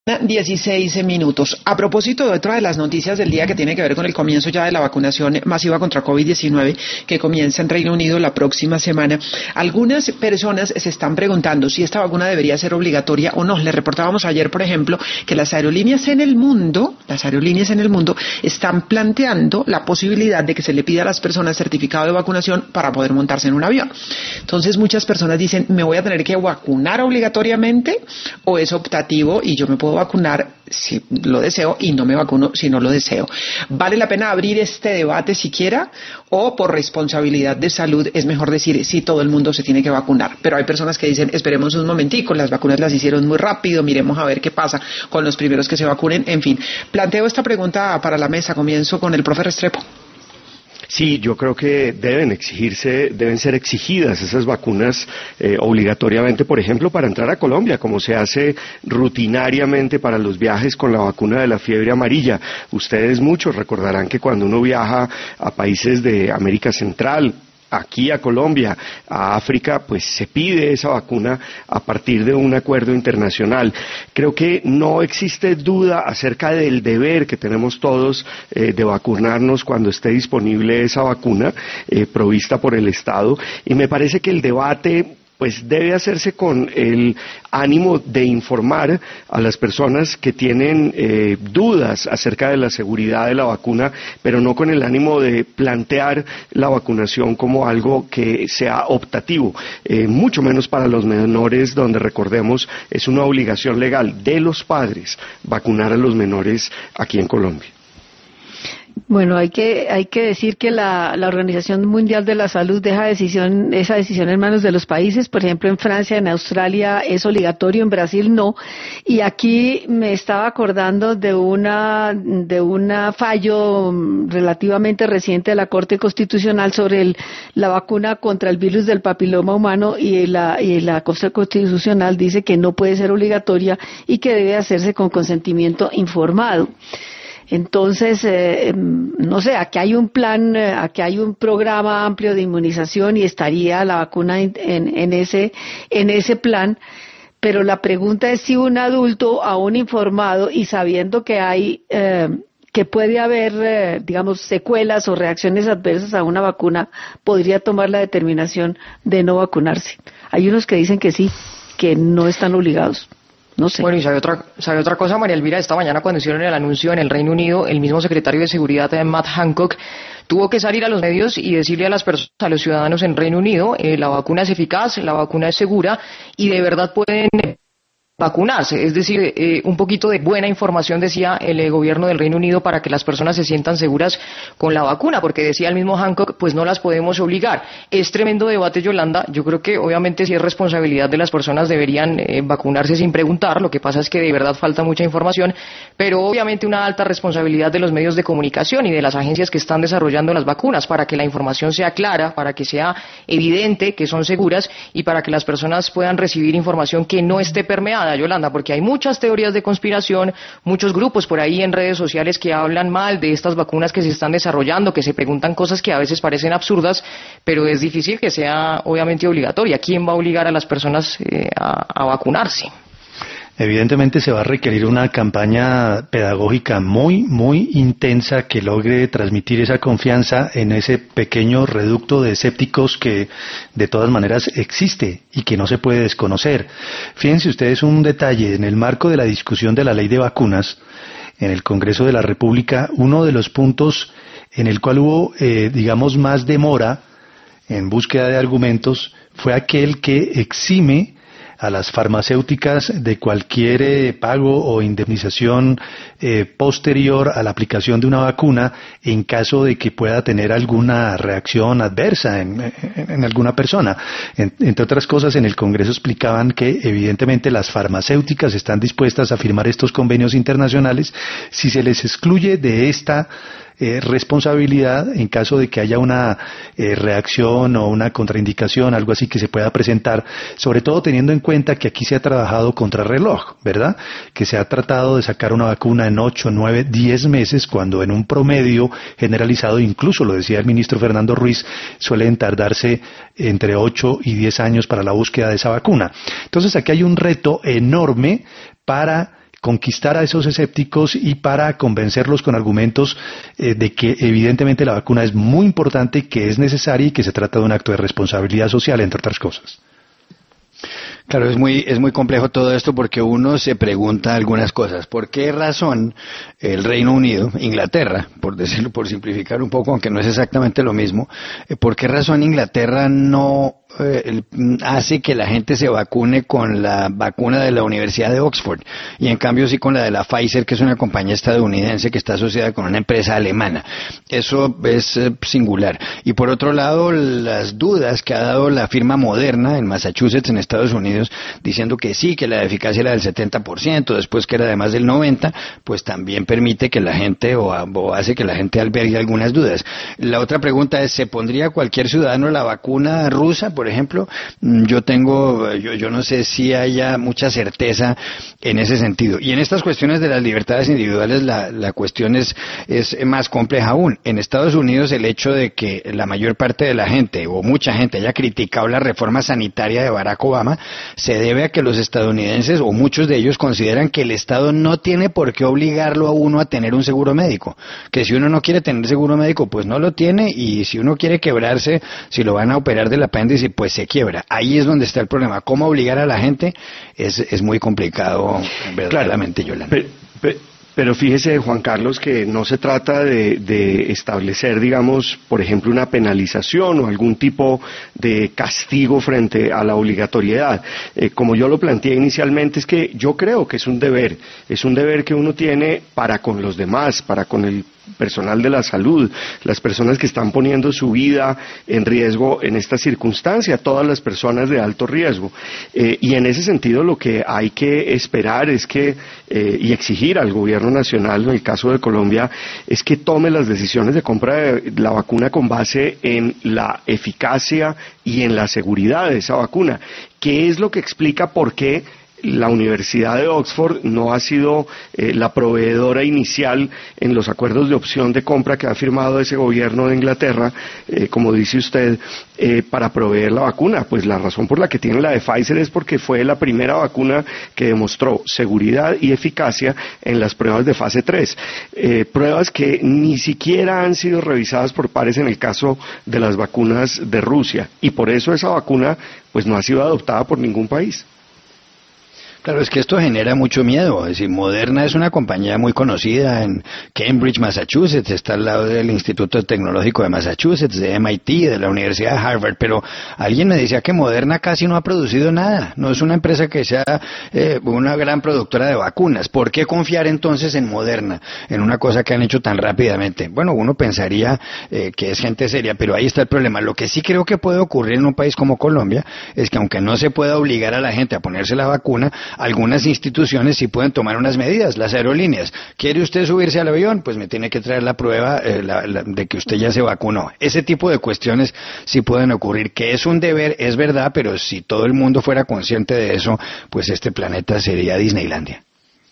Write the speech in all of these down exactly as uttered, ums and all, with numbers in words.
dieciséis minutos. A propósito de otra de las noticias del día que tiene que ver con el comienzo ya de la vacunación masiva contra COVID diecinueve que comienza en Reino Unido la próxima semana, algunas personas se están preguntando si esta vacuna debería ser obligatoria o no. Les reportábamos ayer, por ejemplo, que las aerolíneas en el mundo, las aerolíneas en el mundo están planteando la posibilidad de que se le pida a las personas certificado de vacunación para poder montarse en un avión. Entonces muchas personas dicen, ¿me voy a tener que vacunar obligatoriamente o es optativo y yo me puedo vacunar si lo deseo y no me vacuno si no lo deseo? ¿Vale la pena abrir este debate siquiera o por responsabilidad de salud es mejor decir si todo el mundo se tiene que vacunar? Pero hay personas que dicen esperemos un momentico, las vacunas las hicieron muy rápido, miremos a ver qué pasa con los primeros que se vacunen. En fin, planteo esta pregunta para la mesa. Comienzo con el profe Restrepo. Sí, yo creo que deben exigirse, deben ser exigidas esas vacunas eh, obligatoriamente, por ejemplo, para entrar a Colombia, como se hace rutinariamente para los viajes con la vacuna de la fiebre amarilla. Ustedes muchos recordarán que cuando uno viaja a países de América Central, aquí a Colombia, a África, pues se pide esa vacuna a partir de un acuerdo internacional. Creo que no existe duda acerca del deber que tenemos todos eh, de vacunarnos cuando esté disponible esa vacuna eh, provista por el Estado, y me parece que el debate pues debe hacerse con el ánimo de informar a las personas que tienen eh, dudas acerca de la seguridad de la vacuna, pero no con el ánimo de plantear la vacunación como algo que sea optativo, eh, mucho menos para los menores, donde recordemos es una obligación legal de los padres vacunar a los menores aquí en Colombia. Bueno, hay que hay que decir que la, la Organización Mundial de la Salud deja decisión, esa decisión en manos de los países. Por ejemplo, en Francia, en Australia es obligatorio, en Brasil no. Y aquí me estaba acordando de una de un fallo relativamente reciente de la Corte Constitucional sobre el, la vacuna contra el virus del papiloma humano, y la, y la Corte Constitucional dice que no puede ser obligatoria y que debe hacerse con consentimiento informado. Entonces, eh, no sé, aquí hay un plan, aquí hay un programa amplio de inmunización y estaría la vacuna en, en, en ese, en ese plan, pero la pregunta es si un adulto aún informado y sabiendo que hay, eh, que puede haber, eh, digamos, secuelas o reacciones adversas a una vacuna, podría tomar la determinación de no vacunarse. Hay unos que dicen que sí, que no están obligados. No sé. Bueno, y sabe otra, sabe otra cosa, María Elvira, esta mañana cuando hicieron el anuncio en el Reino Unido, el mismo secretario de Seguridad, Matt Hancock, tuvo que salir a los medios y decirle a las personas, a los ciudadanos en Reino Unido, eh, la vacuna es eficaz, la vacuna es segura y de verdad pueden vacunarse, es decir, eh, un poquito de buena información, decía el eh, gobierno del Reino Unido, para que las personas se sientan seguras con la vacuna, porque decía el mismo Hancock, pues no las podemos obligar. Es tremendo debate, Yolanda. Yo creo que obviamente si es responsabilidad de las personas deberían eh, vacunarse sin preguntar. Lo que pasa es que de verdad falta mucha información, pero obviamente una alta responsabilidad de los medios de comunicación y de las agencias que están desarrollando las vacunas, para que la información sea clara, para que sea evidente que son seguras y para que las personas puedan recibir información que no esté permeada, Yolanda, porque hay muchas teorías de conspiración, muchos grupos por ahí en redes sociales que hablan mal de estas vacunas que se están desarrollando, que se preguntan cosas que a veces parecen absurdas, pero es difícil que sea obviamente obligatoria. ¿Quién va a obligar a las personas eh, a, a vacunarse? Evidentemente se va a requerir una campaña pedagógica muy, muy intensa que logre transmitir esa confianza en ese pequeño reducto de escépticos que de todas maneras existe y que no se puede desconocer. Fíjense ustedes un detalle: en el marco de la discusión de la ley de vacunas en el Congreso de la República, uno de los puntos en el cual hubo, eh, digamos, más demora en búsqueda de argumentos fue aquel que exime a las farmacéuticas de cualquier eh, pago o indemnización eh, posterior a la aplicación de una vacuna en caso de que pueda tener alguna reacción adversa en, en, en alguna persona. En, entre otras cosas, en el Congreso explicaban que evidentemente las farmacéuticas están dispuestas a firmar estos convenios internacionales si se les excluye de esta Eh, responsabilidad en caso de que haya una eh, reacción o una contraindicación, algo así que se pueda presentar, sobre todo teniendo en cuenta que aquí se ha trabajado contra reloj, ¿verdad? Que se ha tratado de sacar una vacuna en ocho, nueve, diez meses, cuando en un promedio generalizado, incluso lo decía el ministro Fernando Ruiz, suelen tardarse entre ocho y diez años para la búsqueda de esa vacuna. Entonces aquí hay un reto enorme para conquistar a esos escépticos y para convencerlos con argumentos eh, de que evidentemente la vacuna es muy importante, que es necesaria y que se trata de un acto de responsabilidad social, entre otras cosas. Claro, es muy, es muy complejo todo esto porque uno se pregunta algunas cosas. ¿Por qué razón el Reino Unido, Inglaterra, por decirlo, por simplificar un poco, aunque no es exactamente lo mismo, eh, por qué razón Inglaterra no eh, hace que la gente se vacune con la vacuna de la Universidad de Oxford y en cambio sí con la de la Pfizer, que es una compañía estadounidense que está asociada con una empresa alemana? Eso es eh, singular. Y por otro lado, las dudas que ha dado la firma Moderna en Massachusetts, en Estados Unidos, diciendo que sí, que la eficacia era del setenta por ciento, después que era de más del noventa por ciento, pues también permite que la gente o, o hace que la gente albergue algunas dudas. La otra pregunta es, ¿se pondría cualquier ciudadano la vacuna rusa, por ejemplo? Yo tengo, yo, yo no sé si haya mucha certeza en ese sentido. Y en estas cuestiones de las libertades individuales la, la cuestión es, es más compleja aún. En Estados Unidos el hecho de que la mayor parte de la gente o mucha gente haya criticado la reforma sanitaria de Barack Obama se debe a que los estadounidenses, o muchos de ellos, consideran que el Estado no tiene por qué obligarlo a uno a tener un seguro médico. Que si uno no quiere tener seguro médico, pues no lo tiene, y si uno quiere quebrarse, si lo van a operar del apéndice, pues se quiebra. Ahí es donde está el problema. ¿Cómo obligar a la gente? Es, es muy complicado, verdaderamente, Yolanda. Pero, pero, pero fíjese, Juan Carlos, que no se trata de, de establecer, digamos, por ejemplo, una penalización o algún tipo de castigo frente a la obligatoriedad. Eh, como yo lo planteé inicialmente, es que yo creo que es un deber, es un deber que uno tiene para con los demás, para con el personal de la salud, las personas que están poniendo su vida en riesgo en esta circunstancia, todas las personas de alto riesgo. Eh, y en ese sentido lo que hay que esperar es que, eh, y exigir al gobierno nacional, en el caso de Colombia, es que tome las decisiones de compra de la vacuna con base en la eficacia y en la seguridad de esa vacuna, que es lo que explica por qué la Universidad de Oxford no ha sido eh, la proveedora inicial en los acuerdos de opción de compra que ha firmado ese gobierno de Inglaterra, eh, como dice usted, eh, para proveer la vacuna. Pues la razón por la que tiene la de Pfizer es porque fue la primera vacuna que demostró seguridad y eficacia en las pruebas de fase tres. Eh, pruebas que ni siquiera han sido revisadas por pares en el caso de las vacunas de Rusia. Y por eso esa vacuna pues no ha sido adoptada por ningún país. Claro, es que esto genera mucho miedo. Es decir, Moderna es una compañía muy conocida en Cambridge, Massachusetts, está al lado del Instituto Tecnológico de Massachusetts, de M I T, de la Universidad de Harvard, pero alguien me decía que Moderna casi no ha producido nada. No es una empresa que sea eh, una gran productora de vacunas. ¿Por qué confiar entonces en Moderna, en una cosa que han hecho tan rápidamente? Bueno, uno pensaría eh, que es gente seria, pero ahí está el problema. Lo que sí creo que puede ocurrir en un país como Colombia es que aunque no se pueda obligar a la gente a ponerse la vacuna, algunas instituciones sí pueden tomar unas medidas. Las aerolíneas, ¿quiere usted subirse al avión? Pues me tiene que traer la prueba eh, la, la, de que usted ya se vacunó. Ese tipo de cuestiones sí pueden ocurrir, que es un deber, es verdad, pero si todo el mundo fuera consciente de eso, pues este planeta sería Disneylandia.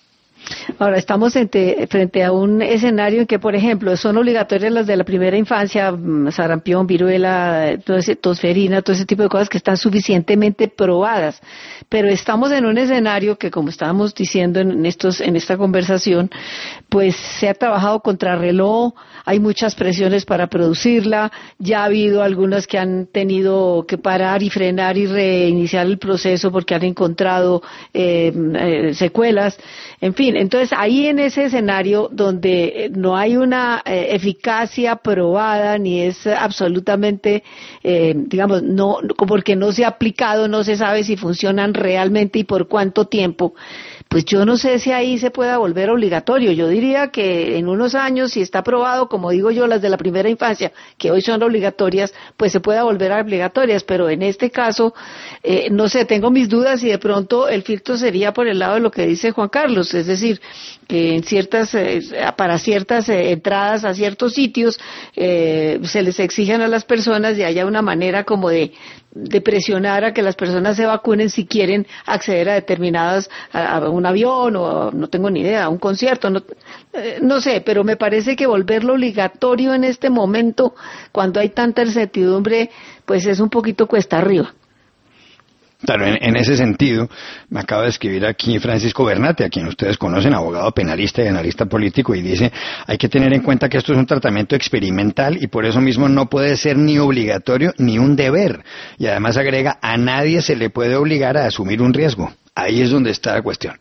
Ahora, estamos frente, frente a un escenario en que, por ejemplo, son obligatorias las de la primera infancia, sarampión, viruela, todo ese, tosferina, todo ese tipo de cosas que están suficientemente probadas. Pero estamos en un escenario que, como estábamos diciendo en, estos, en esta conversación, pues se ha trabajado contra reloj, hay muchas presiones para producirla, ya ha habido algunas que han tenido que parar y frenar y reiniciar el proceso porque han encontrado eh, eh, secuelas, en fin. Entonces, ahí en ese escenario donde no hay una eh, eficacia probada ni es absolutamente, eh, digamos, no, porque no se ha aplicado, no se sabe si funcionan realmente y por cuánto tiempo, pues yo no sé si ahí se pueda volver obligatorio. Yo diría que en unos años, si está aprobado, como digo yo, las de la primera infancia, que hoy son obligatorias, pues se pueda volver a obligatorias, pero en este caso, eh, no sé, tengo mis dudas y de pronto el filtro sería por el lado de lo que dice Juan Carlos, es decir, que en ciertas, eh, para ciertas eh, entradas a ciertos sitios, eh, se les exijan a las personas y haya una manera como de, de presionar a que las personas se vacunen si quieren acceder a determinadas, a, a un avión o no tengo ni idea, a un concierto, no, eh, no sé, pero me parece que volverlo obligatorio en este momento, cuando hay tanta incertidumbre, pues es un poquito cuesta arriba. Claro, en, en ese sentido, me acaba de escribir aquí Francisco Bernate, a quien ustedes conocen, abogado penalista y analista político, y dice, hay que tener en cuenta que esto es un tratamiento experimental y por eso mismo no puede ser ni obligatorio ni un deber. Y además agrega, a nadie se le puede obligar a asumir un riesgo. Ahí es donde está la cuestión.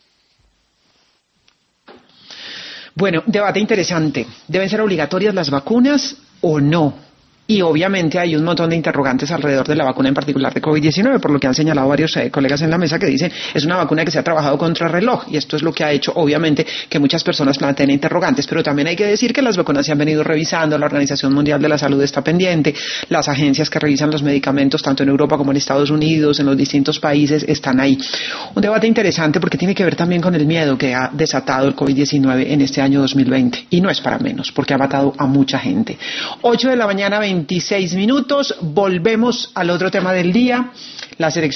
Bueno, debate interesante. ¿Deben ser obligatorias las vacunas o no? Y obviamente hay un montón de interrogantes alrededor de la vacuna, en particular de COVID diecinueve, por lo que han señalado varios eh, colegas en la mesa que dicen es una vacuna que se ha trabajado contra reloj, y esto es lo que ha hecho, obviamente, que muchas personas planteen interrogantes. Pero también hay que decir que las vacunas se han venido revisando, la Organización Mundial de la Salud está pendiente, las agencias que revisan los medicamentos, tanto en Europa como en Estados Unidos, en los distintos países, están ahí. Un debate interesante porque tiene que ver también con el miedo que ha desatado el COVID diecinueve en este año dos mil veinte, y no es para menos, porque ha matado a mucha gente. ocho de la mañana, veintiséis minutos, volvemos al otro tema del día, la selección